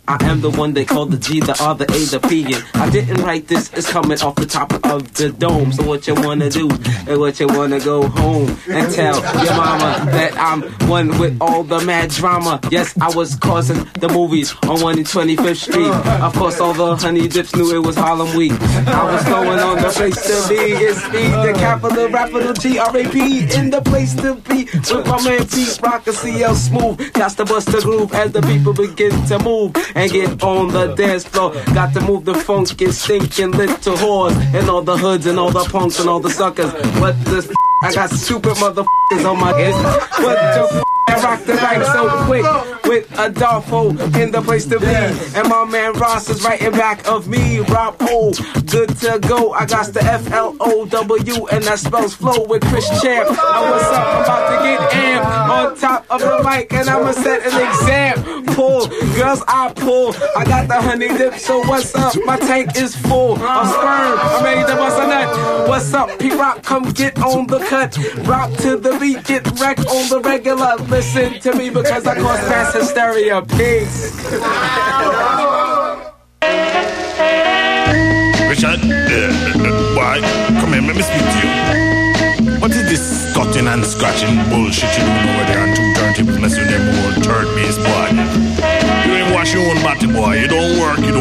I am the one they call the G, the R, the A, the P. And I didn't write this, it's coming off the top of the dome. So what you wanna do, and what you wanna go home and tell your mama that I'm one with all the mad drama. Yes, I was causing the movies on 125th Street. Of course, all the honey dips knew it was Harlem Week. I was going on the place to be. It's me, the capital rapper, the G-R-A-P, in the place to be. With my man Pete Rock and CL Smooth. Got to bust the groove as the people begin to move and get on the dance floor. Got to move the funky, stinking little whores and all the hoods and all the punks and all the suckers. But this I got stupid motherfuckers on my head. What the I rock the mic so quick with Adolfo in the place to be. And my man Ross is right in back of me. Rob O, good to go. I got the F-L-O-W and that spells flow with Chris Champ. What's up? I'm about to get amped on top of the mic and I'ma set an example. Girls, I pull. I got the honey dip, so what's up? My tank is full of sperm. I'm ready to bust a nut. What's up? P-Rock, come get on the cut. Rock to the beat, get wrecked on the regular. Listen to me because I cause mass hysteria. Peace. Richard, boy, come here, let me speak to you. What is this cutting and scratching bullshit you doing over there on 230 messing with them old third base boy? You ain't wash your own body, boy. You don't work, you don't